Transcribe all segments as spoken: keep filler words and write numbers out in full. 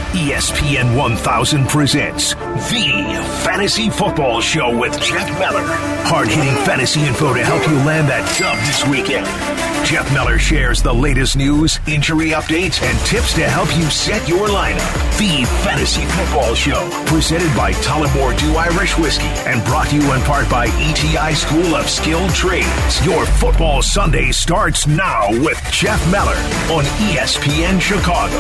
E S P N one thousand presents The Fantasy Football Show with Jeff Meller. Hard-hitting fantasy info to help you land that dub this weekend. Jeff Meller shares the latest news, injury updates, and tips to help you set your lineup. The Fantasy Football Show, presented by Tullamore Dew Irish Whiskey and brought to you in part by E T I School of Skilled Trades. Your football Sunday starts now with Jeff Meller on E S P N Chicago.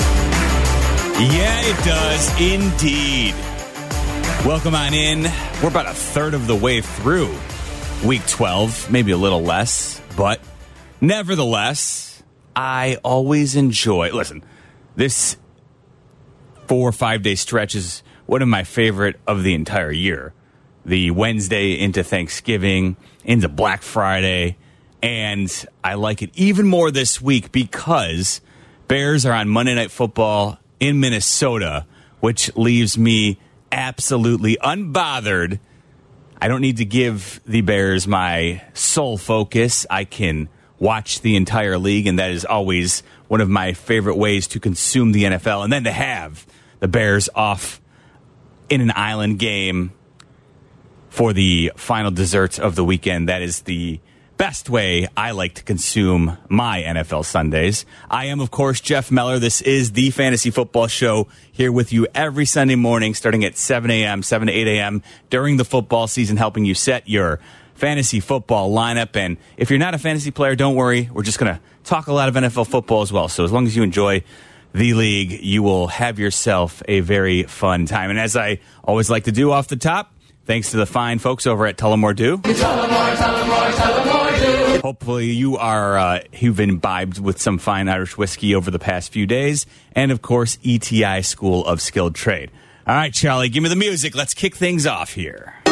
Yeah, it does indeed. Welcome on in. We're about a third of the way through week twelve, maybe a little less, but nevertheless, I always enjoy. Listen, this four or five day stretch is one of my favorite of the entire year. The Wednesday into Thanksgiving, into Black Friday, and I like it even more this week because Bears are on Monday Night Football in Minnesota, which leaves me absolutely unbothered. I don't need to give the Bears my sole focus. I can watch the entire league, and that is always one of my favorite ways to consume the N F L. And then to have the Bears off in an island game for the final dessert of the weekend, that is the best way I like to consume my N F L Sundays. I am, of course, Jeff Meller. This is the Fantasy Football Show, here with you every Sunday morning starting at seven a.m., seven to eight a.m. during the football season, helping you set your fantasy football lineup. And if you're not a fantasy player, don't worry. We're just going to talk a lot of N F L football as well. So as long as you enjoy the league, you will have yourself a very fun time. And as I always like to do off the top, thanks to the fine folks over at Tullamore Dew. Tullamore, Tullamore, Tullamore Dew. Hopefully you are uh, you've imbibed with some fine Irish whiskey over the past few days. And, of course, E T I School of Skilled Trade. All right, Charlie, give me the music. Let's kick things off here. All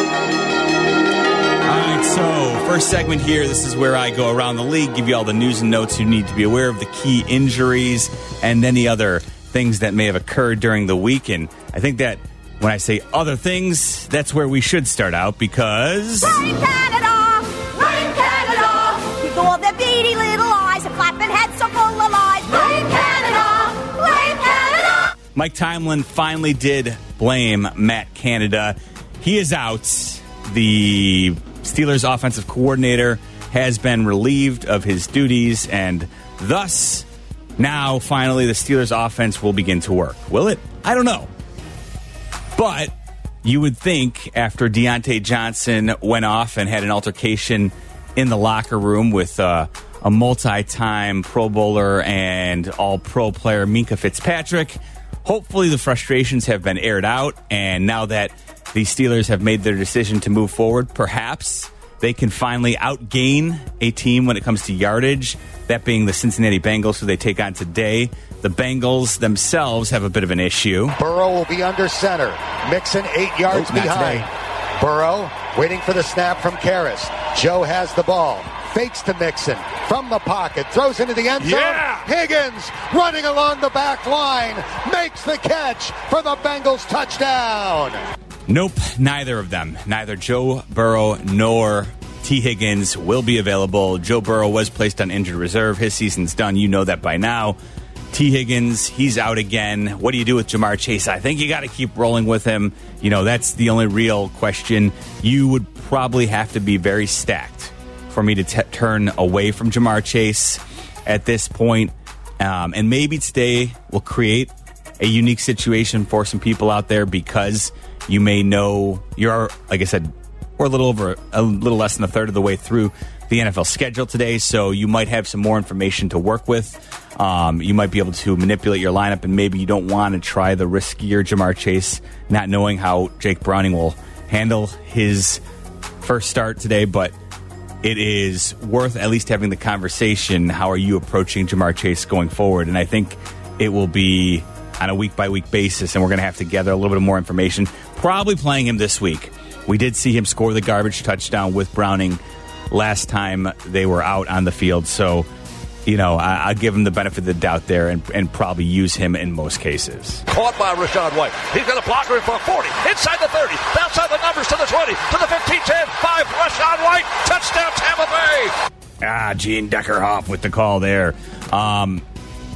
right, so first segment here. This is where I go around the league, give you all the news and notes you need to be aware of, the key injuries, and any other things that may have occurred during the week. And I think that when I say other things, that's where we should start out because... We're in Canada! We're in Canada! With all their beady little eyes and flapping heads so full of lies. We're in Canada! We're in Canada! Mike Tomlin finally did blame Matt Canada. He is out. The Steelers offensive coordinator has been relieved of his duties, and thus, now, finally, the Steelers offense will begin to work. Will it? I don't know. But you would think after Deontay Johnson went off and had an altercation in the locker room with uh, a multi-time Pro Bowler and all-pro player Minkah Fitzpatrick, hopefully the frustrations have been aired out, and now that the Steelers have made their decision to move forward, perhaps they can finally outgain a team when it comes to yardage, that being the Cincinnati Bengals, who they take on today. The Bengals themselves have a bit of an issue. Burrow will be under center. Mixon eight yards nope, behind. Burrow waiting for the snap from Karras. Joe has the ball. Fakes to Mixon from the pocket. Throws into the end zone. Yeah! Higgins running along the back line. Makes the catch for the Bengals touchdown. Nope, neither of them. Neither Joe Burrow nor T. Higgins will be available. Joe Burrow was placed on injured reserve. His season's done. You know that by now. T. Higgins, he's out again. What do you do with Jamar Chase? I think you got to keep rolling with him. You know, that's the only real question. You would probably have to be very stacked for me to t- turn away from Jamar Chase at this point. Um, and maybe today will create a unique situation for some people out there because you may know you're, like I said, we're a little over, a little less than a third of the way through the N F L schedule today, so you might have some more information to work with. Um, you might be able to manipulate your lineup, and maybe you don't want to try the riskier Jamar Chase, not knowing how Jake Browning will handle his first start today, but it is worth at least having the conversation. How are you approaching Jamar Chase going forward? And I think it will be on a week-by-week basis, and we're going to have to gather a little bit more information. Probably playing him this week. We did see him score the garbage touchdown with Browning last time they were out on the field, so you know, I, I'll give him the benefit of the doubt there and, and probably use him in most cases. Caught by Rachaad White. He's got a blocker in for forty. Inside the thirty. Outside the numbers to the twenty. To the fifteen, ten, five. Rachaad White. Touchdown, Tampa Bay. Ah, Gene Deckerhoff with the call there. Um,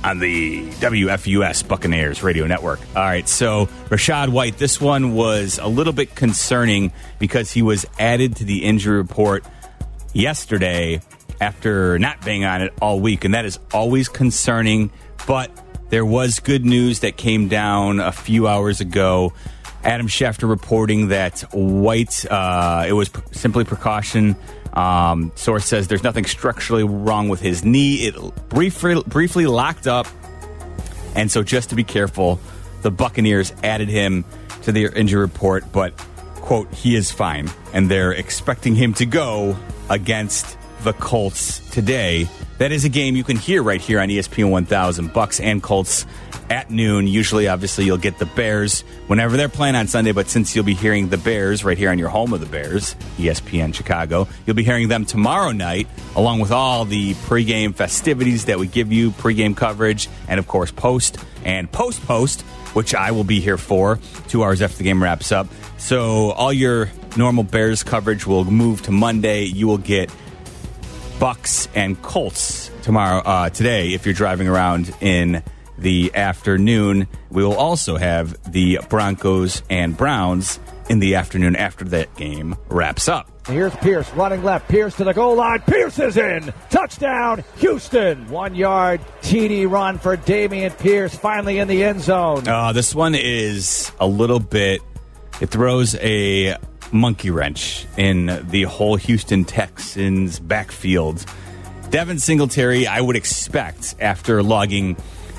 on the W F U S Buccaneers Radio Network. All right, so Rachaad White, this one was a little bit concerning because he was added to the injury report yesterday after not being on it all week, and that is always concerning, but there was good news that came down a few hours ago. Adam Schefter reporting that White, uh, it was pr- simply precaution. Um, source says there's nothing structurally wrong with his knee. It briefly, briefly locked up. And so just to be careful, the Buccaneers added him to their injury report, but, quote, he is fine. And they're expecting him to go against the Colts today. That is a game you can hear right here on E S P N one thousand, Bucks and Colts at noon. Usually, obviously, you'll get the Bears whenever they're playing on Sunday, but since you'll be hearing the Bears right here on your home of the Bears, E S P N Chicago, you'll be hearing them tomorrow night, along with all the pregame festivities that we give you, pregame coverage, and, of course, post and post-post, which I will be here for two hours after the game wraps up. So all your normal Bears coverage will move to Monday. You will get Bucks and Colts tomorrow, uh, today, if you're driving around in the afternoon. We will also have the Broncos and Browns in the afternoon after that game wraps up. Here's Pierce running left. Pierce to the goal line. Pierce is in. Touchdown, Houston. One yard T D run for Dameon Pierce. Finally in the end zone. Uh, this one is a little bit, it throws a monkey wrench in the whole Houston Texans backfield. Devin Singletary, I would expect, after logging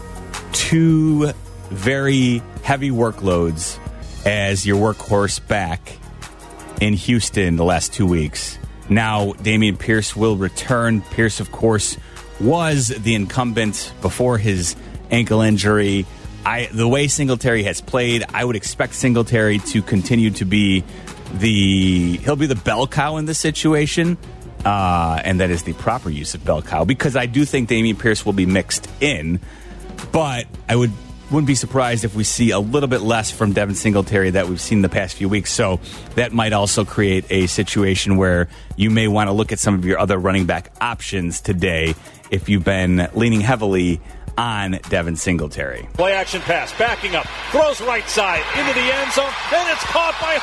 two very heavy workloads as your workhorse back in Houston the last two weeks. Now, Dameon Pierce will return. Pierce, of course, was the incumbent before his ankle injury. I, the way Singletary has played, I would expect Singletary to continue to be the, he'll be the bell cow in this situation. Uh, and that is the proper use of bell cow, because I do think Dameon Pierce will be mixed in. But I would, wouldn't be surprised if we see a little bit less from Devin Singletary that we've seen the past few weeks. So that might also create a situation where you may want to look at some of your other running back options today if you've been leaning heavily on Devin Singletary. Play action pass, backing up, throws right side into the end zone, and it's caught by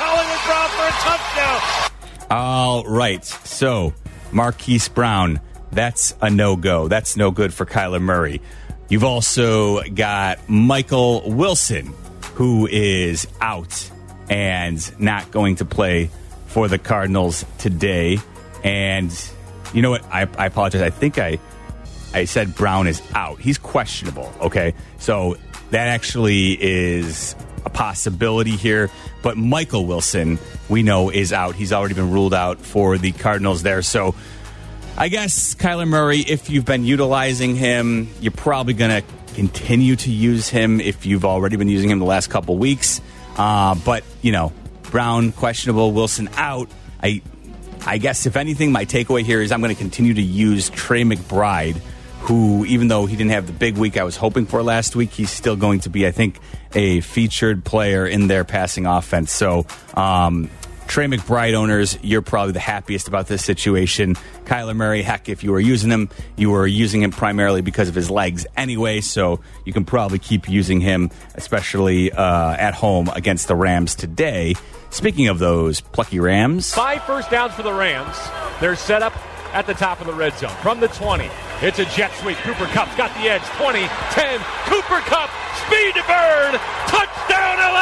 Hollywood Brown for a touchdown. All right, so Marquise Brown, that's a no-go. That's no good for Kyler Murray. You've also got Michael Wilson, who is out and not going to play for the Cardinals today. And you know what? I, I apologize. I think I I said Brown is out. He's questionable, okay? So that actually is a possibility here. But Michael Wilson, we know, is out. He's already been ruled out for the Cardinals there. So I guess Kyler Murray, if you've been utilizing him, you're probably going to continue to use him if you've already been using him the last couple weeks. Uh, but, you know, Brown questionable, Wilson out. I I guess, if anything, my takeaway here is I'm going to continue to use Trey McBride, who, even though he didn't have the big week I was hoping for last week, he's still going to be, I think, a featured player in their passing offense. So, um, Trey McBride owners, you're probably the happiest about this situation. Kyler Murray, heck, if you were using him, you were using him primarily because of his legs anyway, so you can probably keep using him, especially uh, at home against the Rams today. Speaking of those plucky Rams. Five first downs for the Rams. They're set up at the top of the red zone. From the twenty, it's a jet sweep. Cooper Kupp's got the edge. twenty, ten, Cooper Kupp, speed to burn, touchdown L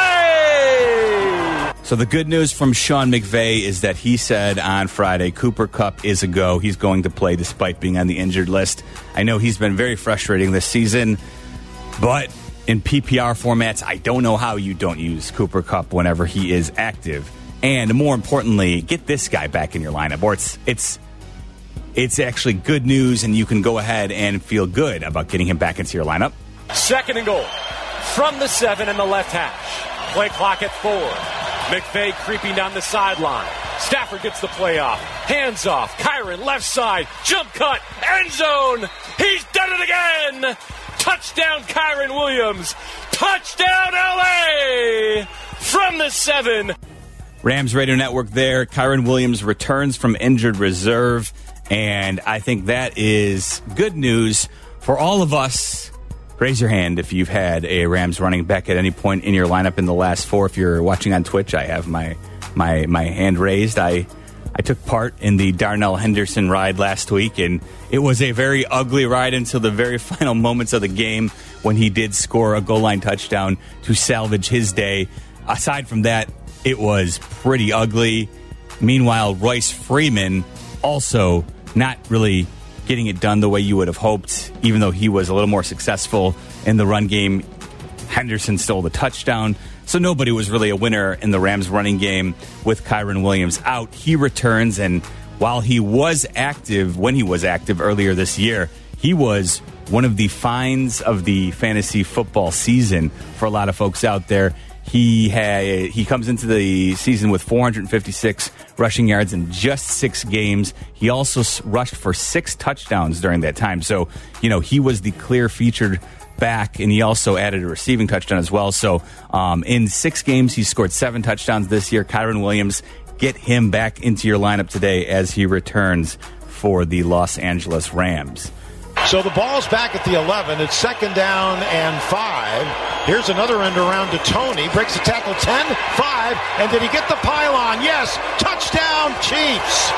A! So the good news from Sean McVay is that he said on Friday, Cooper Kupp is a go. He's going to play despite being on the injured list. I know he's been very frustrating this season, but in P P R formats, I don't know how you don't use Cooper Kupp whenever he is active. And more importantly, get this guy back in your lineup, or it's it's it's actually good news, and you can go ahead and feel good about getting him back into your lineup. Second and goal from the seven in the left hash. Play clock at four. McVay creeping down the sideline. Stafford gets the play off. Hands off. Kyren left side. Jump cut. End zone. He's done it again. Touchdown Kyren Williams. Touchdown L A from the seven. Rams Radio Network there. Kyren Williams returns from injured reserve. And I think that is good news for all of us raise your hand if you've had a Rams running back at any point in your lineup in the last four. If you're watching on Twitch, I have my my my hand raised. I I took part in the Darnell Henderson ride last week, and it was a very ugly ride until the very final moments of the game when he did score a goal line touchdown to salvage his day. Aside from that, it was pretty ugly. Meanwhile, Royce Freeman also not really getting it done the way you would have hoped, even though he was a little more successful in the run game. Henderson stole the touchdown, so nobody was really a winner in the Rams running game with Kyren Williams out. He returns, and while he was active, when he was active earlier this year, he was one of the finds of the fantasy football season for a lot of folks out there. He had, he comes into the season with four hundred fifty-six rushing yards in just six games. He also rushed for six touchdowns during that time. So, you know, he was the clear featured back, and he also added a receiving touchdown as well. So um, in six games, he scored seven touchdowns this year. Kyren Williams, get him back into your lineup today as he returns for the Los Angeles Rams. So the ball's back at the eleven. It's second down and five. Here's another end around to Tony. Breaks the tackle ten, five. And did he get the pylon? Yes. Touchdown, Chiefs.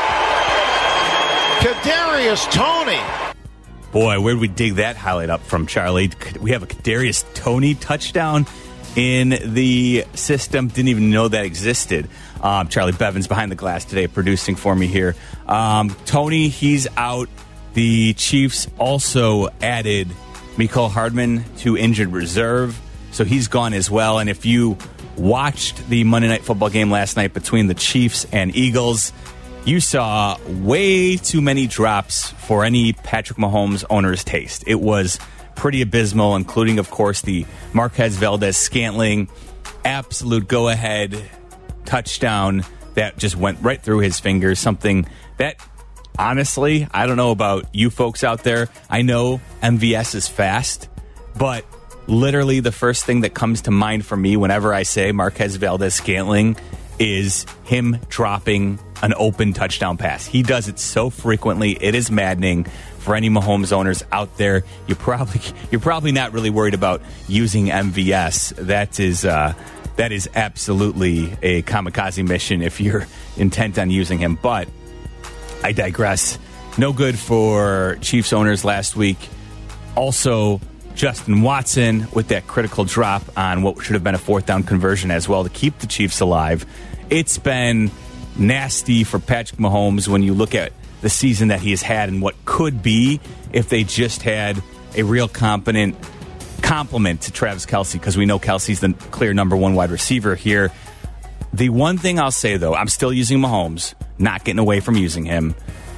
Kadarius Toney. Boy, where did we dig that highlight up from, Charlie? We have a Kadarius Toney touchdown in the system. Didn't even know that existed. Um, Charlie Bevins behind the glass today producing for me here. Um, Toney, he's out. The Chiefs also added Mecole Hardman to injured reserve, so he's gone as well. And if you watched the Monday Night Football game last night between the Chiefs and Eagles, you saw way too many drops for any Patrick Mahomes owner's taste. It was pretty abysmal, including, of course, the Marquez Valdez-Scantling absolute go-ahead touchdown that just went right through his fingers, something that... Honestly, I don't know about you folks out there. I know M V S is fast, but literally the first thing that comes to mind for me whenever I say Marquez Valdez-Scantling is him dropping an open touchdown pass. He does it so frequently. It is maddening for any Mahomes owners out there. You probably you're probably not really worried about using M V S. That is uh, that is absolutely a kamikaze mission if you're intent on using him, but I digress. No good for Chiefs owners last week. Also, Justin Watson with that critical drop on what should have been a fourth down conversion as well to keep the Chiefs alive. It's been nasty for Patrick Mahomes when you look at the season that he has had and what could be if they just had a real competent complement to Travis Kelce, because we know Kelce's the clear number one wide receiver here. The one thing I'll say, though, I'm still using Mahomes, not getting away from using him.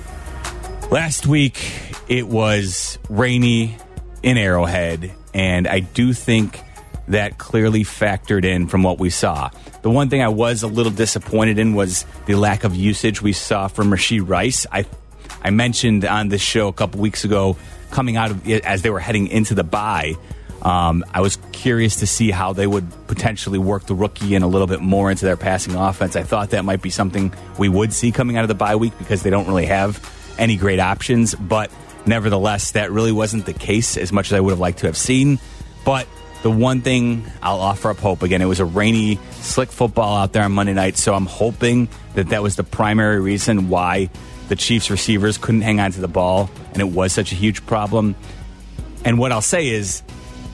Last week, it was rainy in Arrowhead, and I do think that clearly factored in from what we saw. The one thing I was a little disappointed in was the lack of usage we saw from Rashee Rice. I I mentioned on this show a couple weeks ago, coming out of it as they were heading into the bye, Um, I was curious to see how they would potentially work the rookie in a little bit more into their passing offense. I thought that might be something we would see coming out of the bye week because they don't really have any great options. But nevertheless, that really wasn't the case as much as I would have liked to have seen. But the one thing I'll offer up hope, again, it was a rainy, slick football out there on Monday night, so I'm hoping that that was the primary reason why the Chiefs receivers couldn't hang on to the ball, and it was such a huge problem. And what I'll say is,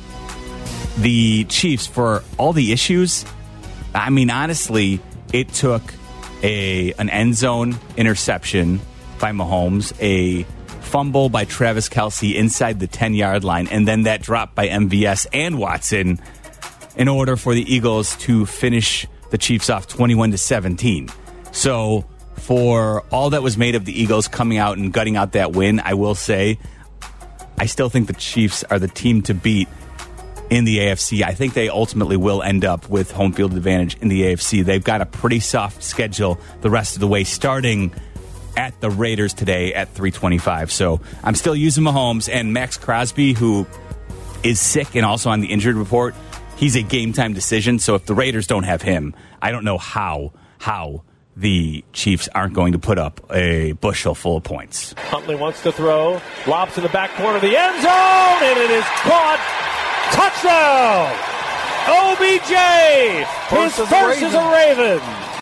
the Chiefs, for all the issues, I mean, honestly, it took a an end zone interception by Mahomes, a fumble by Travis Kelce inside the ten-yard line, and then that drop by M V S and Watson in order for the Eagles to finish the Chiefs off twenty-one to seventeen. So for all that was made of the Eagles coming out and gutting out that win, I will say I still think the Chiefs are the team to beat in the A F C. I think they ultimately will end up with home field advantage in the A F C. They've got a pretty soft schedule the rest of the way, starting at the Raiders today at three twenty-five. So I'm still using Mahomes, and Max Crosby, who is sick and also on the injured report, he's a game-time decision. So if the Raiders don't have him, I don't know how, how the Chiefs aren't going to put up a bushel full of points. Huntley wants to throw, lobs in the back corner of the end zone, and it is caught Touchdown! O B J! His first as a Raven.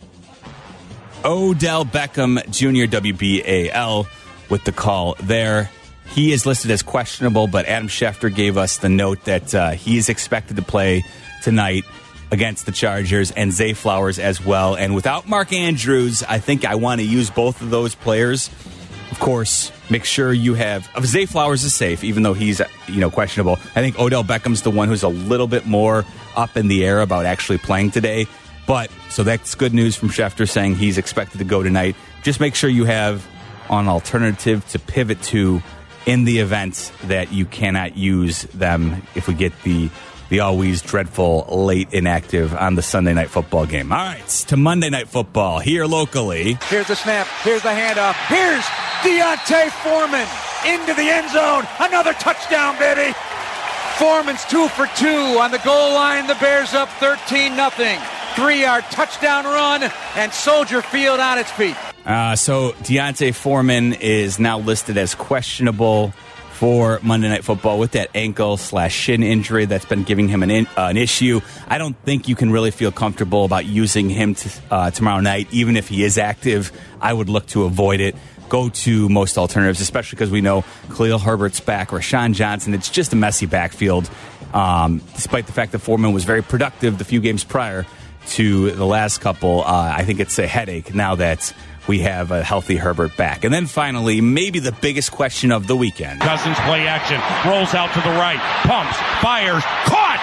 Odell Beckham Junior, W B A L, with the call there. He is listed as questionable, but Adam Schefter gave us the note that uh, he is expected to play tonight against the Chargers, and Zay Flowers as well. And without Mark Andrews, I think I want to use both of those players. Of course, make sure you have... Uh, Zay Flowers is safe, even though he's you know questionable. I think Odell Beckham's the one who's a little bit more up in the air about actually playing today. But, so that's good news from Schefter saying he's expected to go tonight. Just make sure you have an alternative to pivot to in the event that you cannot use them if we get the the always dreadful late inactive on the Sunday Night Football game. All right, to Monday Night Football here locally. Here's the snap. Here's the handoff. Here's Deontay Foreman into the end zone. Another touchdown, baby. Foreman's two for two on the goal line. The Bears up thirteen nothing. Three-yard touchdown run, and Soldier Field on its feet. Uh, so Deontay Foreman is now listed as questionable for Monday Night Football with that ankle slash shin injury that's been giving him an in, uh, an issue. I don't think you can really feel comfortable about using him to, uh, tomorrow night. Even if he is active, I would look to avoid it. Go to most alternatives, especially because we know Khalil Herbert's back, Rashawn Johnson. It's just a messy backfield, um, despite the fact that Foreman was very productive the few games prior to the last couple. Uh, I think it's a headache now that we have a healthy Herbert back. And then finally, maybe the biggest question of the weekend. Cousins play action, rolls out to the right, pumps, fires, caught,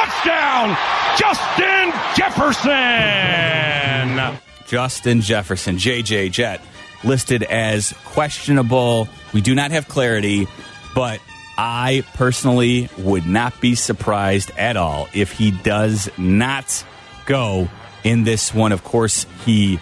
touchdown, Justin Jefferson. Justin Jefferson, J J Jet, listed as questionable. We do not have clarity, but I personally would not be surprised at all if he does not go in this one. Of course, he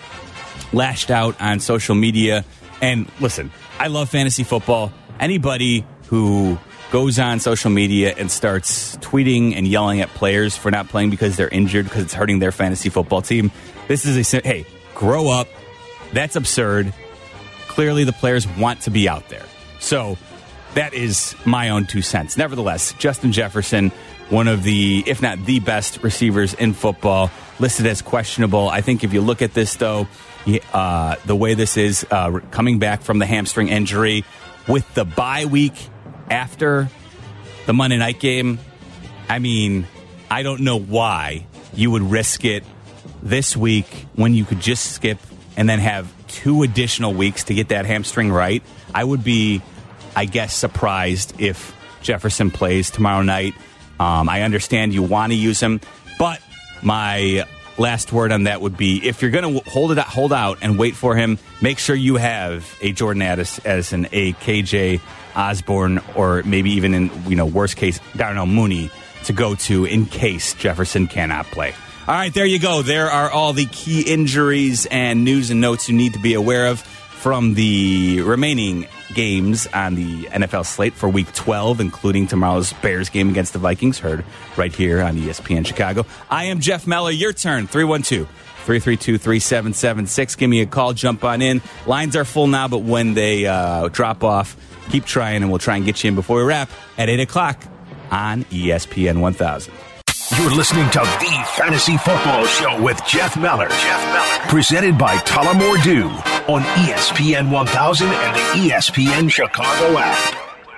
lashed out on social media. And listen, I love fantasy football. Anybody who goes on social media and starts tweeting and yelling at players for not playing because they're injured, because it's hurting their fantasy football team, this is a, hey, grow up. That's absurd. Clearly, the players want to be out there. So that is my own two cents. Nevertheless, Justin Jefferson, one of the, if not the best receivers in football, listed as questionable. I think if you look at this, though, uh, the way this is, uh, coming back from the hamstring injury with the bye week after the Monday night game, I mean, I don't know why you would risk it this week when you could just skip and then have two additional weeks to get that hamstring right. I would be, I guess, surprised if Jefferson plays tomorrow night. Um, I understand you want to use him, but my last word on that would be, if you're going to hold it, hold out and wait for him, make sure you have a Jordan Addis as an a K J Osborne, or maybe even in, you know, worst case, Darnell Mooney to go to in case Jefferson cannot play. All right, there you go. There are all the key injuries and news and notes you need to be aware of from the remaining games on the N F L slate for Week twelve, including tomorrow's Bears game against the Vikings, heard right here on E S P N Chicago. I am Jeff Meller. Your turn, three one two, three three two, three seven seven six. Give me a call. Jump on in. Lines are full now, but when they uh, drop off, keep trying, and we'll try and get you in before we wrap at eight o'clock on E S P N one thousand. You're listening to The Fantasy Football Show with Jeff Meller. Jeff Meller. Presented by Tullamore Dew on E S P N one thousand and the E S P N Chicago app.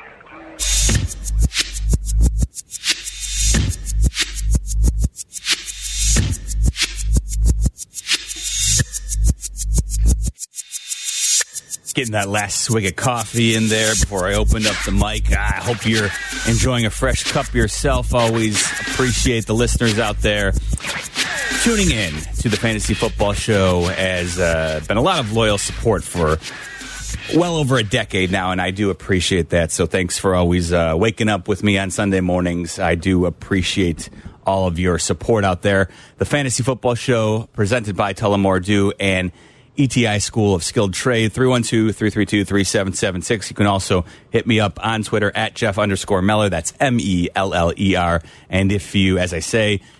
Getting that last swig of coffee in there before I opened up the mic. I hope you're enjoying a fresh cup yourself. Always appreciate the listeners out there tuning in to the Fantasy Football Show. Has uh, been a lot of loyal support for well over a decade now, and I do appreciate that. So thanks for always uh, waking up with me on Sunday mornings. I do appreciate all of your support out there. The Fantasy Football Show presented by Tullamore Dew and E T I School of Skilled Trade, three one two, three three two, three seven seven six. You can also hit me up on Twitter at Jeff underscore Meller. That's M E L L E R. And if you, as I say,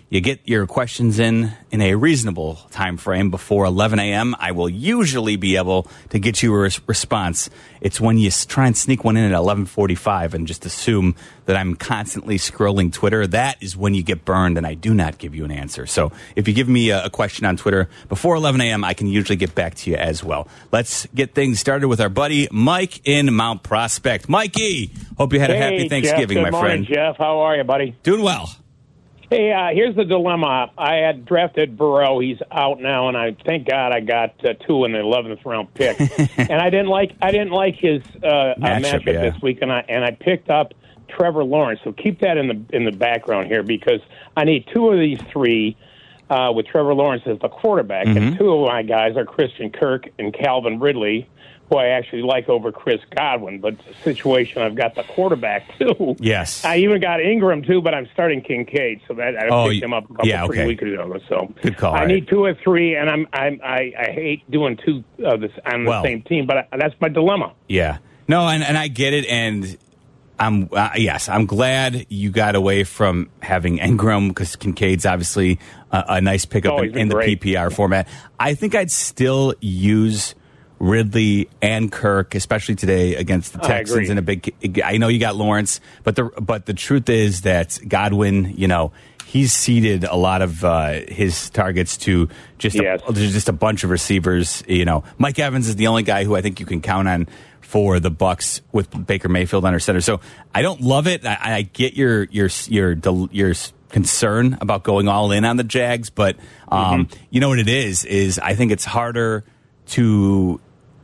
you get your questions in in a reasonable time frame before eleven a.m., I will usually be able to get you a res- response. It's when you s- try and sneak one in at eleven forty-five and just assume that I'm constantly scrolling Twitter. That is when you get burned, and I do not give you an answer. So if you give me a, a question on Twitter before eleven a.m., I can usually get back to you as well. Let's get things started with our buddy Mike in Mount Prospect. Mikey, hope you had hey, a happy Thanksgiving, Jeff, my good morning, friend. Jeff, how are you, buddy? Doing well. Hey, uh, here's the dilemma. I had drafted Burrow. He's out now, and I thank God I got uh, two in the eleventh round pick. And I didn't like I didn't like his uh, matchup, uh, matchup yeah. this week, and I and I picked up Trevor Lawrence. So keep that in the in the background here because I need two of these three uh, with Trevor Lawrence as the quarterback, Mm-hmm. and two of my guys are Christian Kirk and Calvin Ridley, who I actually like over Chris Godwin, but the situation, I've got the quarterback, too. Yes. I even got Ingram, too, but I'm starting Kincaid, so that I Oh, picked him up a couple, yeah, okay. three weeks ago. So Good call, I right. need two or three, and I'm, I'm, I, I hate doing two of this on the Well, same team, but I, that's my dilemma. Yeah. No, and, and I get it, and I'm uh, yes, I'm glad you got away from having Ingram because Kincaid's obviously a, a nice pickup Oh, in, he's been in the great. P P R format. I think I'd still use Ridley and Kirk, especially today against the I Texans agree. in a big. I know you got Lawrence, but the but the truth is that Godwin, you know, he's ceded a lot of uh, his targets to just Yes. a, there's just a bunch of receivers. You know, Mike Evans is the only guy who I think you can count on for the Bucs with Baker Mayfield under center. So I don't love it. I, I get your your your your. your concern about going all in on the Jags, but um, Mm-hmm. you know what it is is I think it's harder to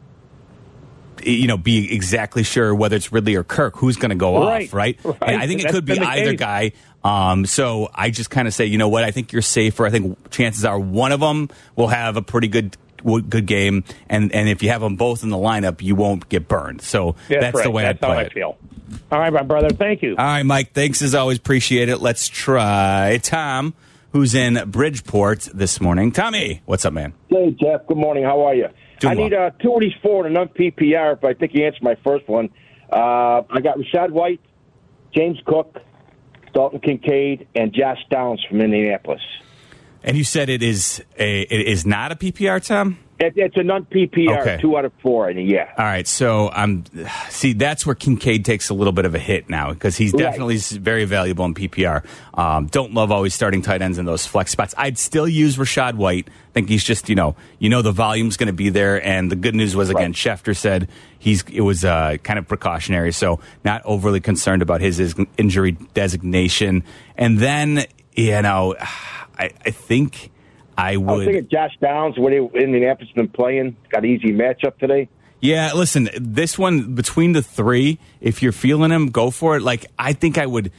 you know be exactly sure whether it's Ridley or Kirk who's going to go Right, off, right? right. And I think it That's could be been the either case. guy. Um, so I just kind of say, you know what? I think you're safer. I think chances are one of them will have a pretty good good game, and and if you have them both in the lineup, you won't get burned. So That's, that's right. the way That's I how play I it. feel. All right, my brother, thank you. All right, Mike, thanks as always. Appreciate it. Let's try Tom, who's in Bridgeport this morning. Tommy, what's up, man? Hey, Jeff. Good morning. How are you? Doing I need well. uh, two of these four in a non-P P R, but I think you answered my first one. Uh, I got Rashad White, James Cook, Dalton Kincaid, and Josh Downs from Indianapolis. And you said it is a it is not a P P R, Tom? It, it's a non-P P R, Okay. two out of four in a year. All right, so um, see, that's where Kincaid takes a little bit of a hit now because he's Right. definitely s- very valuable in P P R. Um, don't love always starting tight ends in those flex spots. I'd still use Rashad White. I think he's just, you know, you know the volume's going to be there, and the good news was again, Right. Schefter said he's it was uh, kind of precautionary, so not overly concerned about his, his injury designation. And then, you know, I, I think. I I was would. thinking Josh Downs, what he, Indianapolis has been playing, got an easy matchup today. Yeah, listen, this one, between the three, if you're feeling him, go for it. Like, I think I would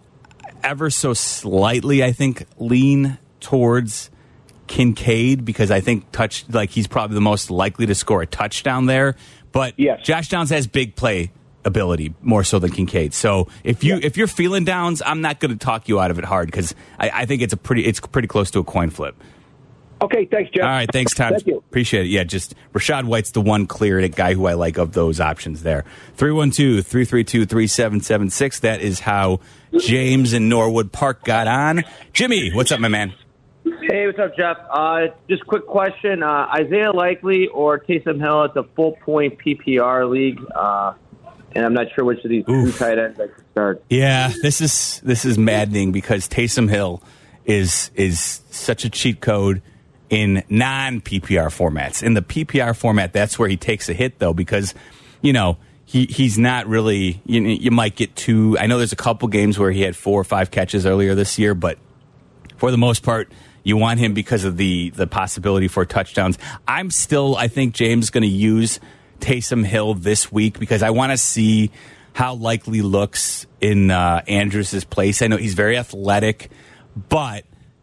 ever so slightly, I think, lean towards Kincaid because I think touch like he's probably the most likely to score a touchdown there. But Yes. Josh Downs has big play ability more so than Kincaid. So if you Yeah. if you're feeling Downs, I'm not going to talk you out of it hard because I, I think it's a pretty it's pretty close to a coin flip. Okay, thanks, Jeff. All right, thanks, Tom. Thank you. Appreciate it. Yeah, just Rashad White's the one clear guy who I like of those options there. three one two, three three two, three seven seven six. That is how James in Norwood Park got on. Jimmy, what's up, my man? Hey, what's up, Jeff? Uh, just quick question. Uh, Isaiah Likely or Taysom Hill? It's a full-point P P R league, uh, and I'm not sure which of these Oof. two tight ends I could start. Yeah, this is this is maddening because Taysom Hill is is such a cheat code in non-P P R formats. In the P P R format, that's where he takes a hit, though, because, you know, he he's not really, you, you might get two. I know there's a couple games where he had four or five catches earlier this year, but for the most part, you want him because of the, the possibility for touchdowns. I'm still, I think, James going to use Taysom Hill this week because I want to see how Likely looks in uh, Andrews' place. I know he's very athletic, but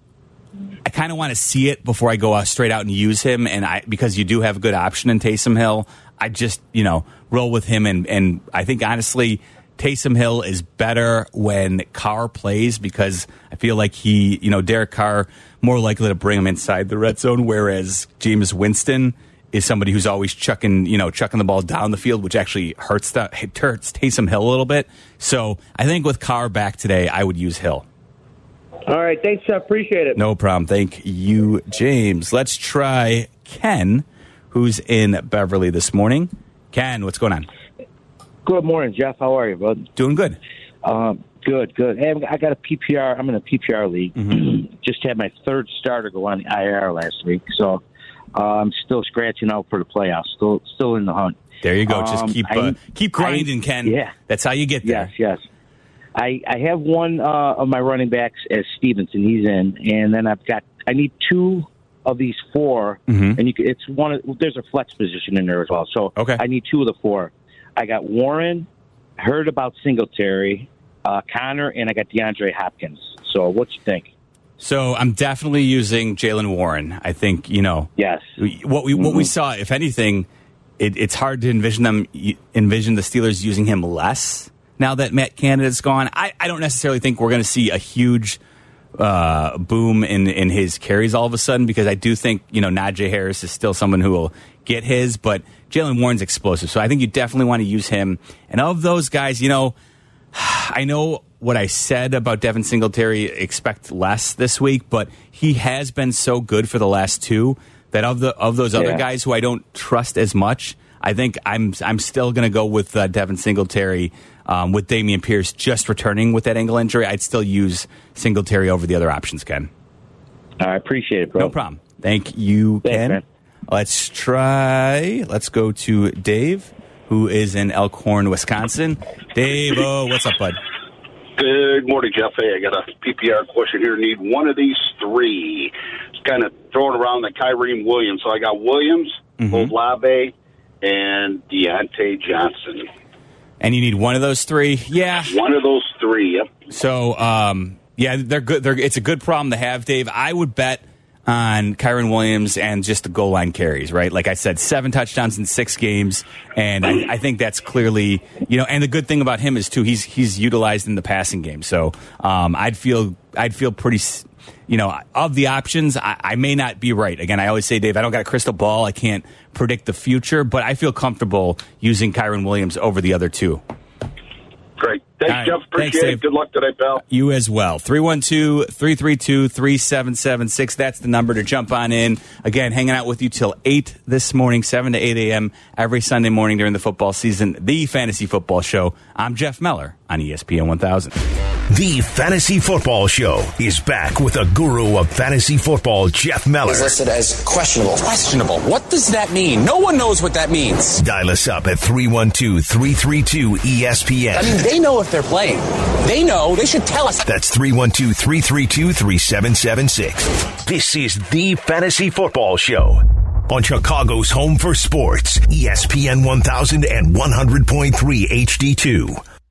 I kind of want to see it before I go out straight out and use him. And I because you do have a good option in Taysom Hill, I just, you know, roll with him. And, and I think, honestly, Taysom Hill is better when Carr plays because I feel like he, you know, Derek Carr, more likely to bring him inside the red zone, whereas Jameis Winston is somebody who's always chucking, you know, chucking the ball down the field, which actually hurts, the, hurts Taysom Hill a little bit. So I think with Carr back today, I would use Hill. All right. Thanks, Jeff. Appreciate it. No problem. Thank you, James. Let's try Ken, who's in Beverly this morning. Ken, what's going on? Good morning, Jeff. How are you, bud? Doing good. Um, good, good. Hey, I got a P P R. I'm in a P P R league. Mm-hmm. Just had my third starter go on the I R last week, so uh, I'm still scratching out for the playoffs. Still, still in the hunt. There you go. Just Um, keep I- uh, keep grinding, I- Ken. Yeah. That's how you get there. Yes, yes. I, I have one uh, of my running backs as Stevenson. He's in, and then I've got I need two of these four, Mhm. and you can, it's one. Of, there's a flex position in there as well. So Okay. I need two of the four. I got Warren. Heard about Singletary, uh, Connor, and I got DeAndre Hopkins. So what you think? So I'm definitely using Jalen Warren. I think, you know, yes. What we what we saw, if anything, it, it's hard to envision them envision the Steelers using him less now that Matt Canada's gone. I, I don't necessarily think we're going to see a huge uh, boom in in his carries all of a sudden, because I do think, you know, Najee Harris is still someone who will get his, but Jalen Warren's explosive. So I think you definitely want to use him. And of those guys, you know, I know what I said about Devin Singletary, expect less this week, but he has been so good for the last two that of the of those other Yeah. guys who I don't trust as much, I think I'm I'm still going to go with uh, Devin Singletary. Um, with Dameon Pierce just returning with that ankle injury, I'd still use Singletary over the other options, Ken. I appreciate it, bro. No problem. Thank you, Thanks, Ken. man. Let's try, let's go to Dave, who is in Elkhorn, Wisconsin. Dave, oh, what's up, bud? Good morning, Jeff. Hey, I got a P P R question here. Need one of these three. It's kind of throwing around the Kyrie Williams. So I got Williams, Mhm. Olave, and Deontay Johnson. And you need one of those three? Yeah. One of those three, yep. So, um, yeah, they're good. They're, it's a good problem to have, Dave. I would bet on Kyron Williams and just the goal line carries, right? Like I said, seven touchdowns in six games, and I, I think that's clearly, you know. And the good thing about him is too, he's he's utilized in the passing game. So um, I'd feel I'd feel pretty, you know, of the options. I, I may not be right. Again, I always say, Dave, I don't got a crystal ball. I can't predict the future, but I feel comfortable using Kyron Williams over the other two. Great. Thanks, All right. Jeff. Appreciate Thanks, it. Dave. Good luck today, pal. You as well. three one two, three three two, three seven seven six. That's the number to jump on in. Again, hanging out with you till eight this morning, seven to eight a.m. every Sunday morning during the football season. The Fantasy Football Show. I'm Jeff Meller on E S P N one thousand. The Fantasy Football Show is back with a guru of fantasy football, Jeff Meller. Is listed as questionable. Questionable. What does that mean? No one knows what that means. Dial us up at three one two, three three two, E S P N. I mean, they know if they're playing. They know. They should tell us. That's three one two, three three two, three seven seven six. This is the Fantasy Football Show on Chicago's home for sports, E S P N one thousand and one hundred point three H D two.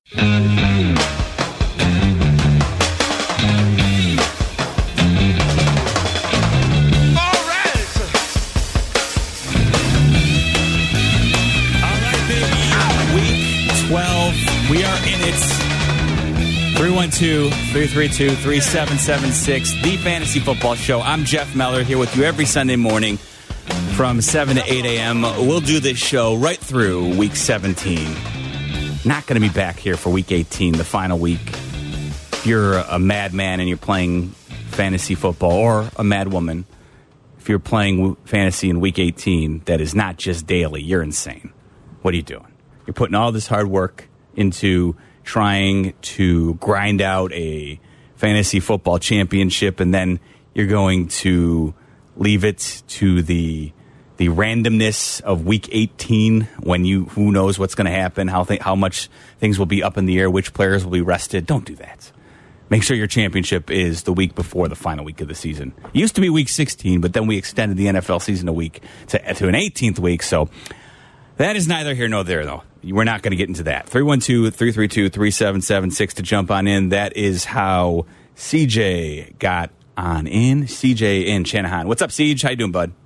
twelve. We are in it. three one two, three three two, three seven seven six. The Fantasy Football Show. I'm Jeff Meller here with you every Sunday morning from seven to eight a.m. We'll do this show right through week seventeen. Not going to be back here for week eighteen, the final week. If you're a madman and you're playing fantasy football, or a mad woman, if you're playing fantasy in week eighteen, that is not just daily. You're insane. What are you doing? You're putting all this hard work into trying to grind out a fantasy football championship, and then you're going to leave it to the the randomness of week eighteen when you who knows what's going to happen, how th- how much things will be up in the air, which players will be rested. Don't do that. Make sure your championship is the week before the final week of the season. It used to be week sixteen, but then we extended the N F L season a week to, to an eighteenth week, so that is neither here nor there, though. We're not going to get into that. three one two, three three two, three seven seven six to jump on in. That is how C J got on in. C J in Channahon. What's up, Siege? How you doing, bud?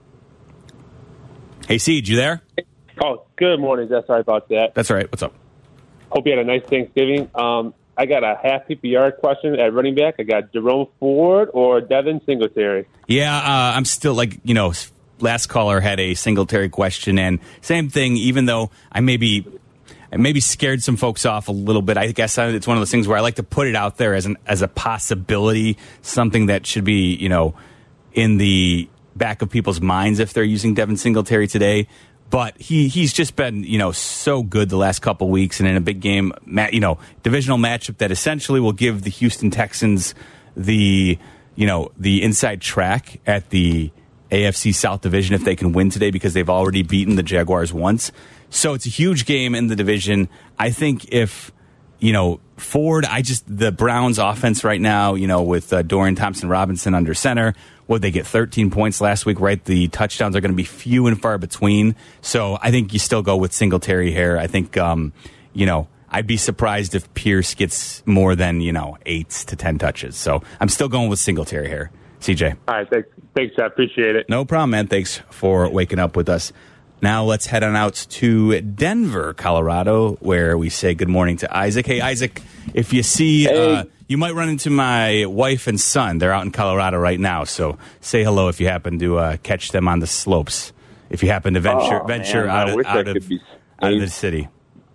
Hey, Siege, you there? Oh, good morning, Jeff. Sorry about that. That's all right. What's up? Hope you had a nice Thanksgiving. Um, I got a half P P R question at running back. I got Jerome Ford or Devin Singletary. Yeah, uh, I'm still like, you know, last caller had a Singletary question, and same thing, even though I maybe and maybe scared some folks off a little bit. I guess it's one of those things where I like to put it out there as an as a possibility, something that should be, you know, in the back of people's minds if they're using Devin Singletary today. But he he's just been, you know, so good the last couple weeks, and in a big game, you know, divisional matchup that essentially will give the Houston Texans the, you know, the inside track at the A F C South division if they can win today, because they've already beaten the Jaguars once. So it's a huge game in the division. I think if, you know, Ford, I just, the Browns offense right now, you know, with uh, Dorian Thompson-Robinson under center, would they get thirteen points last week, right? The touchdowns are going to be few and far between. So I think you still go with Singletary here. I think, um, you know, I'd be surprised if Pierce gets more than, you know, eight to ten touches. So I'm still going with Singletary here. C J. All right, thanks. Thanks, I appreciate it. No problem, man. Thanks for waking up with us. Now let's head on out to Denver, Colorado, where we say good morning to Isaac. Hey, Isaac, if you see, hey. uh, you might run into my wife and son. They're out in Colorado right now, so say hello if you happen to uh, catch them on the slopes. If you happen to venture oh, venture man, out, I of, wish out, I of, could be out of the city.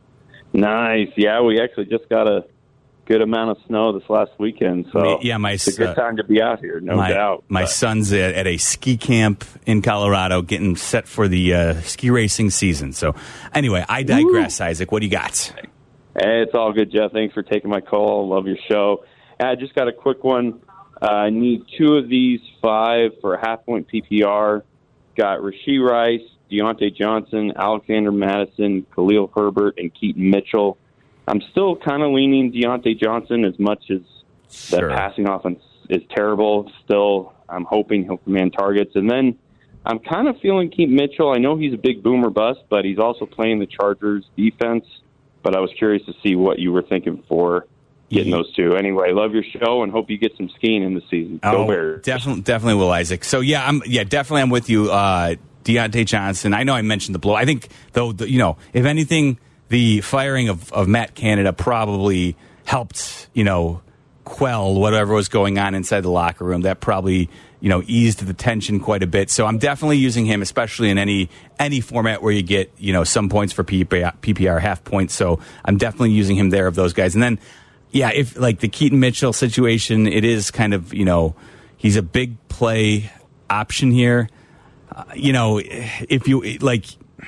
Nice. Yeah, we actually just got a good amount of snow this last weekend, so yeah, my, it's a good uh, time to be out here, no my, doubt. My but. son's at, at a ski camp in Colorado getting set for the uh, ski racing season. So anyway, I digress, Ooh. Isaac. What do you got? Hey, it's all good, Jeff. Thanks for taking my call. Love your show. I just got a quick one. Uh, I need two of these five for a half-point P P R. Got Rashee Rice, Deontay Johnson, Alexander Madison, Khalil Herbert, and Keaton Mitchell. I'm still kind of leaning Deontay Johnson as much as sure. that passing offense is terrible. Still, I'm hoping he'll command targets. And then I'm kind of feeling Keaton Mitchell. I know he's a big boomer bust, but he's also playing the Chargers defense. But I was curious to see what you were thinking for getting those two. Anyway, love your show and hope you get some skiing in the season. Go oh, Bears. Definitely, definitely will, Isaac. So, yeah, I'm yeah, definitely I'm with you. Uh, Deontay Johnson. I know I mentioned the blow. I think, though, the, you know, if anything, the firing of, of Matt Canada probably helped, you know, quell whatever was going on inside the locker room. That probably, you know, eased the tension quite a bit. So I'm definitely using him, especially in any any format where you get, you know, some points for P P R, half points. So I'm definitely using him there of those guys. And then, yeah, if like the Keaton Mitchell situation, it is kind of, you know, he's a big play option here. Uh, you know, if you like,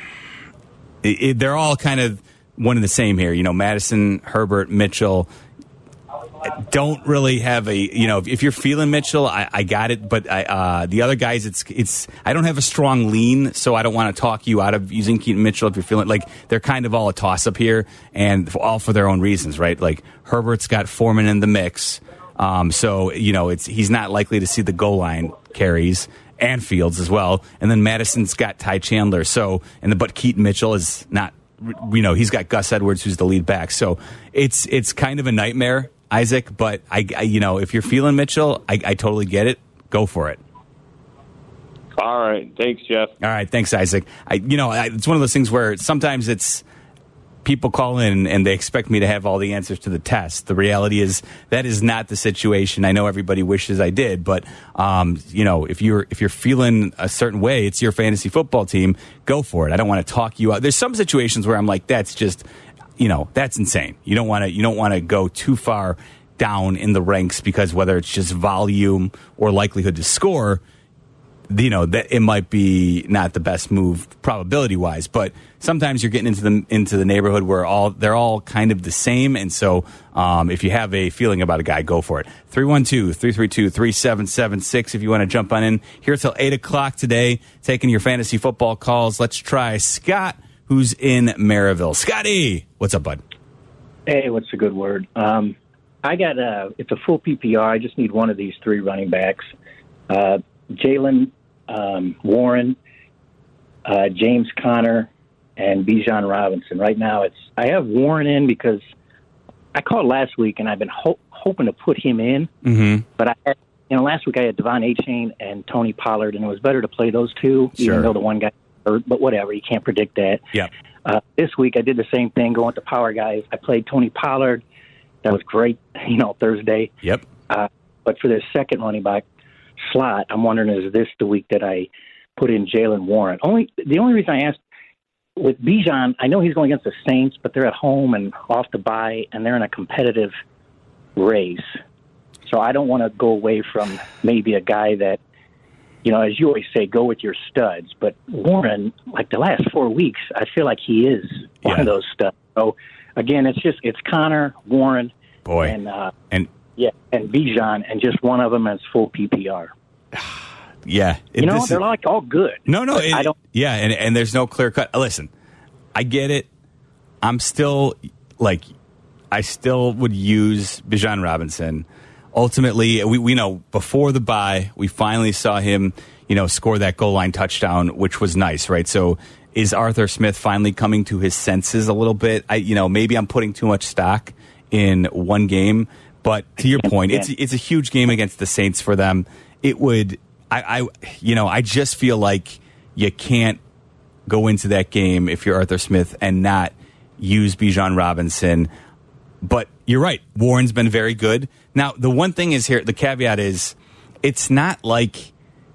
it, it, they're all kind of one and the same here. You know, Madison, Herbert, Mitchell don't really have a, you know, if you're feeling Mitchell, I, I got it. But I, uh, the other guys, it's, it's, I don't have a strong lean, so I don't want to talk you out of using Keaton Mitchell if you're feeling like they're kind of all a toss up here and all for their own reasons, right? Like Herbert's got Foreman in the mix. Um, so, you know, it's, he's not likely to see the goal line carries and Fields as well. And then Madison's got Ty Chandler. So, and the, but Keaton Mitchell is not, you know, he's got Gus Edwards, who's the lead back. So it's, it's kind of a nightmare, Isaac, but I, I you know, if you're feeling Mitchell, I, I totally get it. Go for it. All right. Thanks, Jeff. All right. Thanks, Isaac. I, you know, I, it's one of those things where sometimes it's people call in and they expect me to have all the answers to the test. The reality is that is not the situation. I know everybody wishes I did, but um, you know, if you're if you're feeling a certain way, it's your fantasy football team. Go for it. I don't want to talk you out. There's some situations where I'm like, that's just, you know, that's insane. You don't want to you don't want to go too far down in the ranks because whether it's just volume or likelihood to score, you know, that it might be not the best move probability wise, but sometimes you're getting into the into the neighborhood where all they're all kind of the same. And so um, if you have a feeling about a guy, go for it. three one two, three three two, three seven seven six if you want to jump on in here till eight o'clock today, taking your fantasy football calls. Let's try Scott, who's in Maryville. Scotty, what's up, bud? Hey, what's a good word? Um, I got a, it's a full P P R. I just need one of these three running backs. Uh, Jalen um, Warren, uh, James Conner, and Bijan Robinson. Right now, it's I have Warren in because I called last week, and I've been ho- hoping to put him in. Mm-hmm. But I had, you know, last week I had Devon Achane and Tony Pollard, and it was better to play those two, sure. even though the one guy hurt. But whatever, you can't predict that. Yeah. Uh, this week I did the same thing, going to power guys. I played Tony Pollard. That was great, you know, Thursday. Yep. Uh, but for this second running back slot, I'm wondering, is this the week that I put in Jalen Warren? Only the only reason I asked, with Bijan, I know he's going against the Saints, but they're at home and off the bye, and they're in a competitive race. So I don't want to go away from maybe a guy that, you know, as you always say, go with your studs. But Warren, like the last four weeks, I feel like he is one yeah. of those studs. So, again, it's just it's Connor, Warren, Boy. and uh, and yeah, and Bijan, and just one of them as full P P R. Yeah. You it, know, they're is, like all good. No, no. It, I don't. Yeah, and, and there's no clear cut. Listen, I get it. I'm still, like, I still would use Bijan Robinson. Ultimately, we, we know before the bye, we finally saw him, you know, score that goal line touchdown, which was nice, right? So is Arthur Smith finally coming to his senses a little bit? I, you know, maybe I'm putting too much stock in one game, but to your point, it's it's a huge game against the Saints for them. It would, I, I you know, I just feel like you can't go into that game if you're Arthur Smith and not use Bijan Robinson. But you're right. Warren's been very good. Now, the one thing is here, the caveat is, it's not like,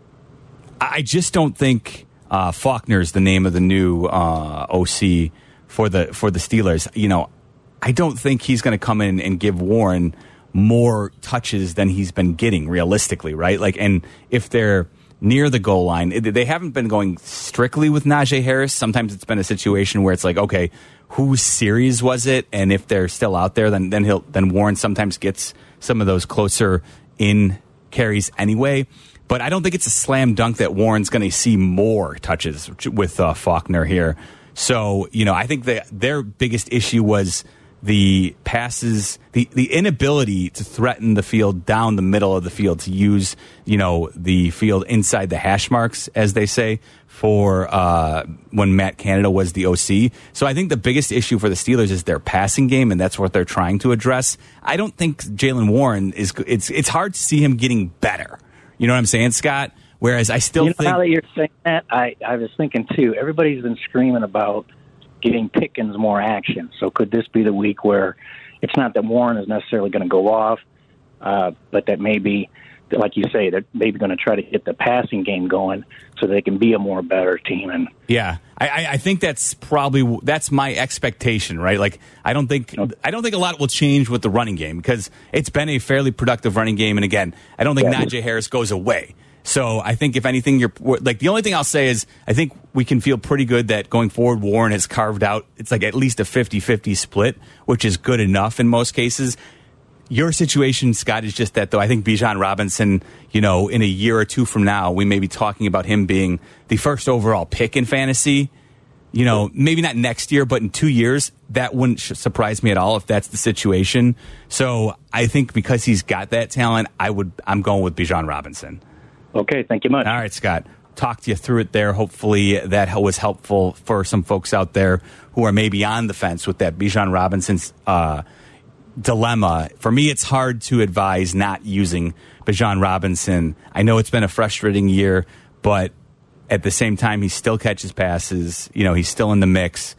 I just don't think uh, Faulkner's the name of the new uh, O C for the for the Steelers. You know, I don't think he's going to come in and give Warren more touches than he's been getting realistically, right? Like, and if they're near the goal line, they haven't been going strictly with Najee Harris. Sometimes it's been a situation where it's like, okay, whose series was it? And if they're still out there, then then he'll then Warren sometimes gets some of those closer in carries anyway. But I don't think it's a slam dunk that Warren's going to see more touches with uh, Faulkner here. So, you know, I think that their biggest issue was the passes, the, the inability to threaten the field down the middle of the field, to use, you know, the field inside the hash marks, as they say, for uh, when Matt Canada was the O C. So I think the biggest issue for the Steelers is their passing game, and that's what they're trying to address. I don't think Jaylen Warren is, it's it's hard to see him getting better. You know what I'm saying, Scott? Whereas I still you know, think... Now that you're saying that, I, I was thinking, too, everybody's been screaming about getting Pickens more action. So could this be the week where it's not that Warren is necessarily going to go off, uh, but that maybe, like you say, they're maybe going to try to get the passing game going so they can be a more better team. And yeah, I, I think that's probably that's my expectation, right? Like, I don't think I don't think a lot will change with the running game because it's been a fairly productive running game. And again, I don't think yeah. Najee Harris goes away. So I think if anything, you're like the only thing I'll say is I think we can feel pretty good that going forward, Warren has carved out. It's like at least a fifty-fifty split, which is good enough in most cases. Your situation, Scott, is just that, though. I think Bijan Robinson, you know, in a year or two from now, we may be talking about him being the first overall pick in fantasy. You know, maybe not next year, but in two years, that wouldn't surprise me at all if that's the situation. So I think because he's got that talent, I would. I'm going with Bijan Robinson. Okay, thank you much. All right, Scott. Talked you through it there. Hopefully that was helpful for some folks out there who are maybe on the fence with that Bijan Robinson's uh, dilemma. For me, it's hard to advise not using Bijan Robinson. I know it's been a frustrating year, but at the same time, he still catches passes. You know, he's still in the mix.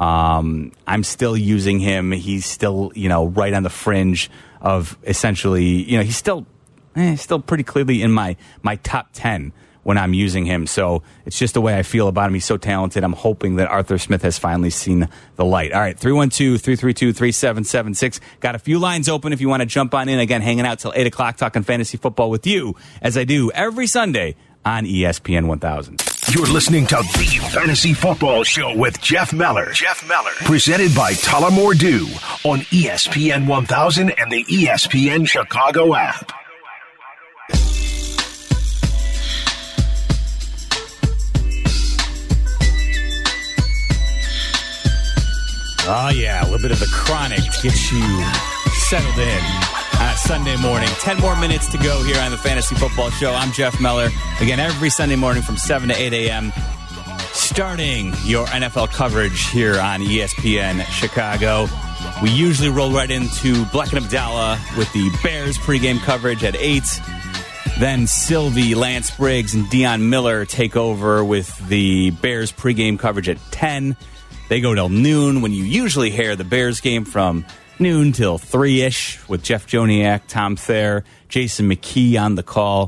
Um, I'm still using him. He's still, you know, right on the fringe of essentially, you know, he's still... Eh, still pretty clearly in my, my top ten when I'm using him. So it's just the way I feel about him. He's so talented. I'm hoping that Arthur Smith has finally seen the light. All right, three one two, three three two, three seven seven six. Got a few lines open if you want to jump on in. Again, hanging out till eight o'clock talking fantasy football with you, as I do every Sunday on E S P N one thousand. You're listening to the Fantasy Football Show with Jeff Meller. Jeff Meller. Presented by Tullamore Dew on E S P N one thousand and the E S P N Chicago app. Oh, yeah, a little bit of the chronic to get you settled in on a Sunday morning. Ten more minutes to go here on the Fantasy Football Show. I'm Jeff Meller. Again, every Sunday morning from seven to eight a.m., starting your N F L coverage here on E S P N Chicago. We usually roll right into Black and Abdallah with the Bears pregame coverage at eight. Then Sylvie, Lance Briggs, and Dion Miller take over with the Bears pregame coverage at ten. They go till noon when you usually hear the Bears game from noon till three-ish with Jeff Joniak, Tom Thayer, Jason McKee on the call.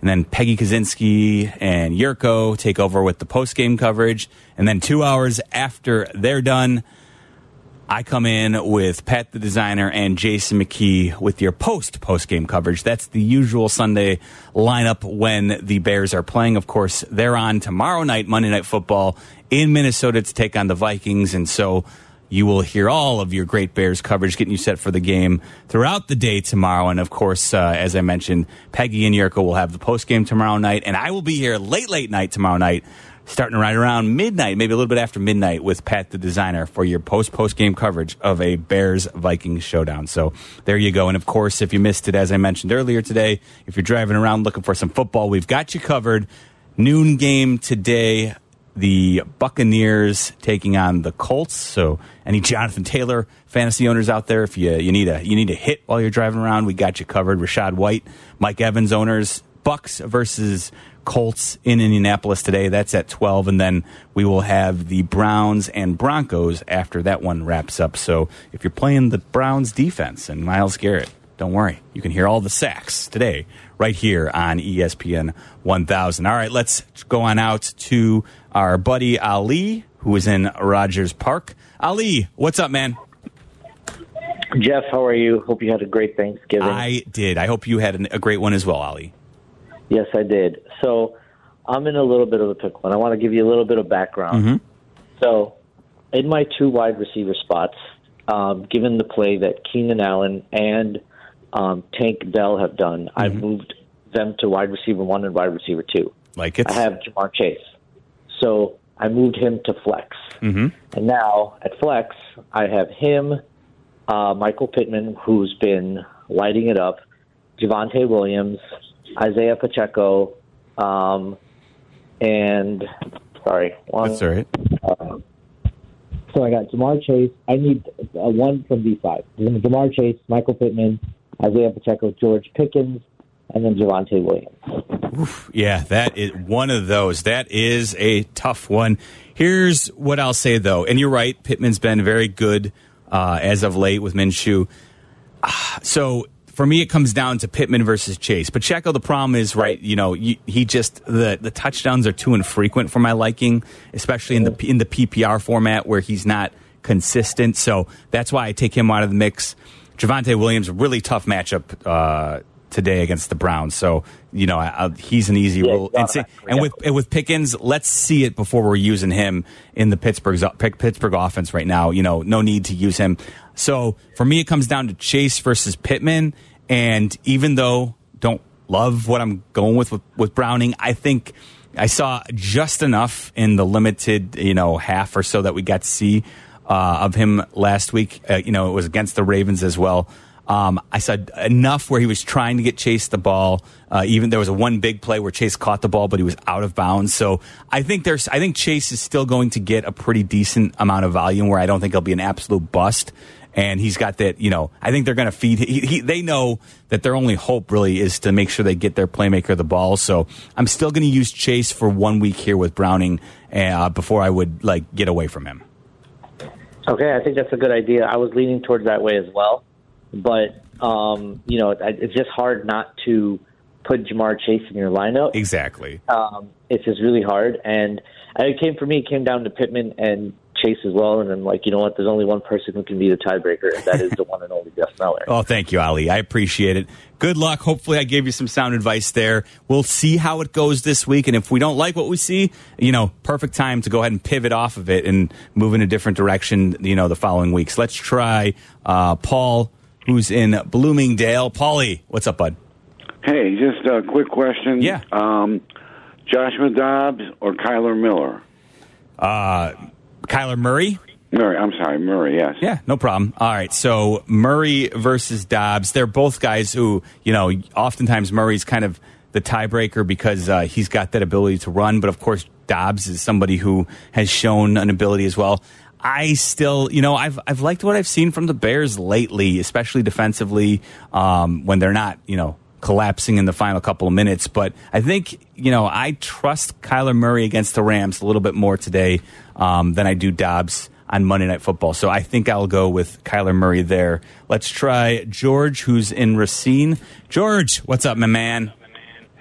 And then Peggy Kaczynski and Yurko take over with the post-game coverage. And then two hours after they're done, I come in with Pat the Designer and Jason McKee with your post-post-game coverage. That's the usual Sunday lineup when the Bears are playing. Of course, they're on tomorrow night, Monday Night Football, in Minnesota to take on the Vikings. And so you will hear all of your great Bears coverage, getting you set for the game throughout the day tomorrow. And, of course, uh, as I mentioned, Peggy and Yurko will have the postgame tomorrow night. And I will be here late, late night tomorrow night, starting right around midnight, maybe a little bit after midnight, with Pat the Designer for your post-post-game coverage of a Bears-Vikings showdown. So there you go. And, of course, if you missed it, as I mentioned earlier today, if you're driving around looking for some football, we've got you covered. Noon game today, the Buccaneers taking on the Colts. So any Jonathan Taylor fantasy owners out there, if you you need a you need a hit while you're driving around, we got you covered. Rashad White, Mike Evans owners, Bucks versus Colts in Indianapolis today. That's at twelve, and then we will have the Browns and Broncos after that one wraps up. So if you're playing the Browns defense and Myles Garrett, don't worry. You can hear all the sacks today right here on E S P N one thousand. All right, let's go on out to our buddy Ali, who is in Rogers Park. Ali, what's up, man? Jeff, how are you? Hope you had a great Thanksgiving. I did. I hope you had an, a great one as well, Ali. Yes, I did. So I'm in a little bit of a pickle, and I want to give you a little bit of background. Mm-hmm. So in my two wide receiver spots, um, given the play that Keenan Allen and um, Tank Dell have done, mm-hmm. I've moved them to wide receiver one and wide receiver two. Like it. I have Jamar Chase. So I moved him to flex. Mm-hmm. And now at flex, I have him, uh, Michael Pittman, who's been lighting it up, Javonte Williams, Isaiah Pacheco, um, and, sorry. One, That's all right. Uh, so I got Jamar Chase. I need uh, one from these five. Jamar Chase, Michael Pittman, Isaiah Pacheco, George Pickens, and then Javonte Williams. Oof, yeah, that is one of those. That is a tough one. Here's what I'll say, though. And you're right, Pittman's been very good uh, as of late with Minshew. Uh, so for me, it comes down to Pittman versus Chase. Pacheco, the problem is, right, you know, you, he just, the, the touchdowns are too infrequent for my liking, especially in the in the P P R format where he's not consistent. So that's why I take him out of the mix. Javonte Williams, really tough matchup uh today against the Browns. So, you know, I, I, he's an easy yeah, rule. And, see, and with and with Pickens, let's see it before we're using him in the Pittsburgh's, Pittsburgh offense right now. You know, no need to use him. So for me, it comes down to Chase versus Pittman. And even though don't love what I'm going with with, with Browning, I think I saw just enough in the limited, you know, half or so that we got to see uh, of him last week. Uh, you know, it was against the Ravens as well. Um, I saw enough where he was trying to get Chase the ball. Uh, even there was a one big play where Chase caught the ball, but he was out of bounds. So I think there's, I think Chase is still going to get a pretty decent amount of volume where I don't think he'll be an absolute bust. And he's got that, you know, I think they're going to feed. He, he, they know that their only hope really is to make sure they get their playmaker the ball. So I'm still going to use Chase for one week here with Browning uh, before I would like get away from him. Okay, I think that's a good idea. I was leaning towards that way as well. But, um, you know, it's just hard not to put Jamar Chase in your lineup. Exactly. Um, it's just really hard. And it came for me, it came down to Pittman and Chase as well. And I'm like, you know what? There's only one person who can be the tiebreaker, and that is the one and only Jeff Meller. Oh, thank you, Ali. I appreciate it. Good luck. Hopefully I gave you some sound advice there. We'll see how it goes this week. And if we don't like what we see, you know, perfect time to go ahead and pivot off of it and move in a different direction, you know, the following weeks. Let's try uh, Paul, who's in Bloomingdale. Paulie, what's up, bud? Hey, just a quick question. Yeah. Um, Joshua Dobbs or Kyler Miller? Uh, Kyler Murray? Murray, I'm sorry, Murray, yes. Yeah, no problem. All right, so Murray versus Dobbs. They're both guys who, you know, oftentimes Murray's kind of the tiebreaker because uh, he's got that ability to run, but of course Dobbs is somebody who has shown an ability as well. I still, you know, I've I've liked what I've seen from the Bears lately, especially defensively, um, when they're not, you know, collapsing in the final couple of minutes. But I think, you know, I trust Kyler Murray against the Rams a little bit more today um, than I do Dobbs on Monday Night Football. So I think I'll go with Kyler Murray there. Let's try George, who's in Racine. George, what's up, my man?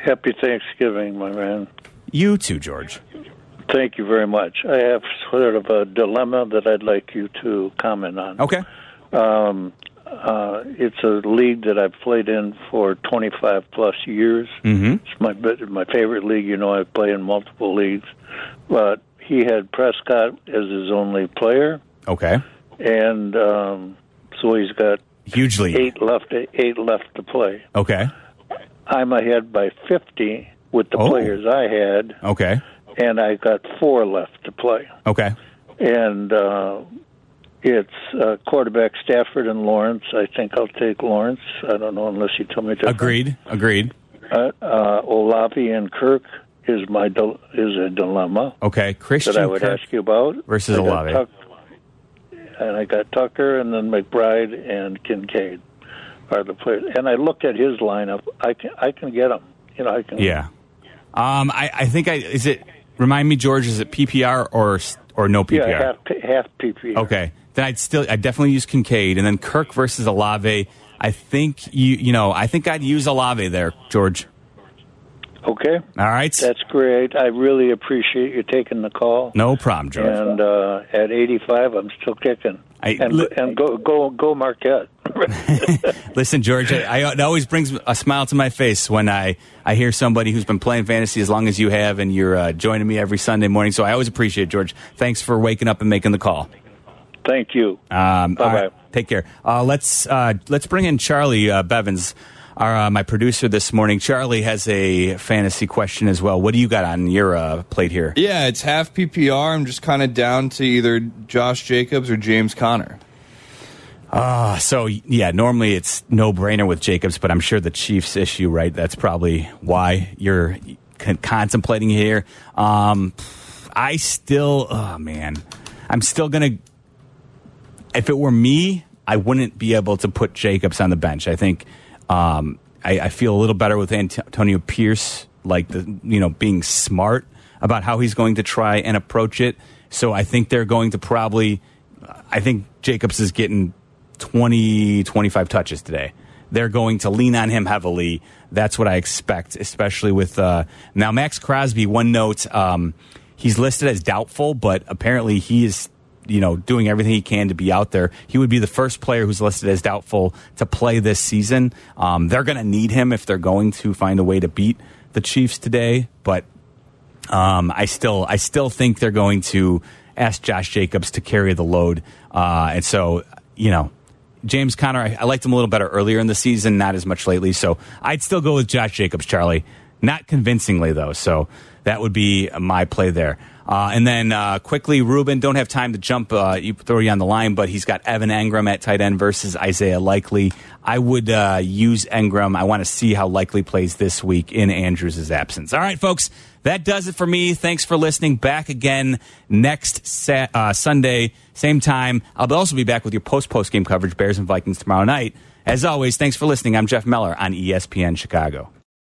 Happy Thanksgiving, my man. You too, George. Thank you very much. I have sort of a dilemma that I'd like you to comment on. Okay. Um, uh, it's a league that I've played in for twenty-five plus years. Mm-hmm. It's my my favorite league. You know, I play in multiple leagues. But he had Prescott as his only player. Okay. And um, so he's got huge lead. Eight left. Eight left to play. Okay. I'm ahead by fifty with the oh. players I had. Okay. And I got four left to play. Okay. And uh, it's uh, quarterback Stafford and Lawrence. I think I'll take Lawrence. I don't know unless you tell me different. Agreed. Agreed. Uh, uh, Olave and Kirk is my dil- is a dilemma. Okay, Christian that I would Kirk ask you about versus I got Olave. Tuck, and I got Tucker, and then McBride and Kincaid are the players. And I looked at his lineup. I can I can get them. You know, I can. Yeah. Um, I, I think I is it. Remind me, George. Is it P P R or or no P P R? Yeah, half half P P R. Okay, then I'd still I definitely use Kincaid, and then Kirk versus Olave. I think you you know I think I'd use Olave there, George. Okay. All right. That's great. I really appreciate you taking the call. No problem, George. And uh, at eighty-five, I'm still kicking. I, and li- and go go go Marquette. Listen, George, I, I, it always brings a smile to my face when I, I hear somebody who's been playing fantasy as long as you have, and you're uh, joining me every Sunday morning. So I always appreciate it, George. Thanks for waking up and making the call. Thank you. Um, Bye-bye. all right, take care. Uh, let's uh, let's bring in Charlie uh, Bevins, our uh, my producer this morning. Charlie has a fantasy question as well. What do you got on your uh, plate here? Yeah, it's half P P R. I'm just kind of down to either Josh Jacobs or James Conner. Uh, so, yeah, normally it's no-brainer with Jacobs, but I'm sure the Chiefs issue, right? That's probably why you're con- contemplating here. Um, I still, oh, man. I'm still going to, if it were me, I wouldn't be able to put Jacobs on the bench. I think um, I, I feel a little better with Antonio Pierce, like, the you know, being smart about how he's going to try and approach it. So I think they're going to probably, I think Jacobs is getting twenty, twenty-five touches today. They're going to lean on him heavily. That's what I expect, especially with uh, now Max Crosby. One note, um, he's listed as doubtful, but apparently he is, you know, doing everything he can to be out there. He would be the first player who's listed as doubtful to play this season. Um, they're going to need him if they're going to find a way to beat the Chiefs today. But um, I still, I still think they're going to ask Josh Jacobs to carry the load, uh, and so you know. James Conner, I, I liked him a little better earlier in the season, not as much lately. So I'd still go with Josh Jacobs, Charlie. Not convincingly, though. So that would be my play there. Uh, and then uh, quickly, Ruben, don't have time to jump, uh, you throw you on the line, but he's got Evan Engram at tight end versus Isaiah Likely. I would uh, use Engram. I want to see how Likely plays this week in Andrews' absence. All right, folks, that does it for me. Thanks for listening. Back again next sa- uh, Sunday, same time. I'll also be back with your post-post game coverage, Bears and Vikings tomorrow night. As always, thanks for listening. I'm Jeff Meller on E S P N Chicago.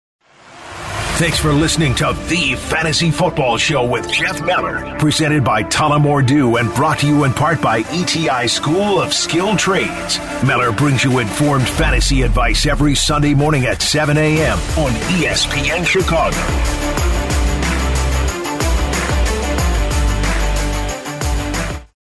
Thanks for listening to The Fantasy Football Show with Jeff Meller, presented by Tullamore Dew and brought to you in part by E T I School of Skilled Trades. Meller brings you informed fantasy advice every Sunday morning at seven a.m. on E S P N Chicago.